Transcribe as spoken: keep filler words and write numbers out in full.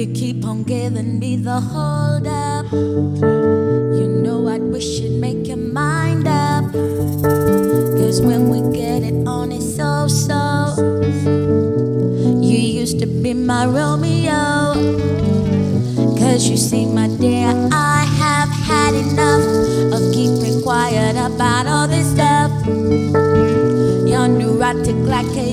You keep on giving me the hold up. You know I wish you'd make your mind up, 'cause when we get it on, it's so-so. You used to be my Romeo, 'cause you see, my dear, I have had enough of keeping quiet about all this stuff. You're neurotic like a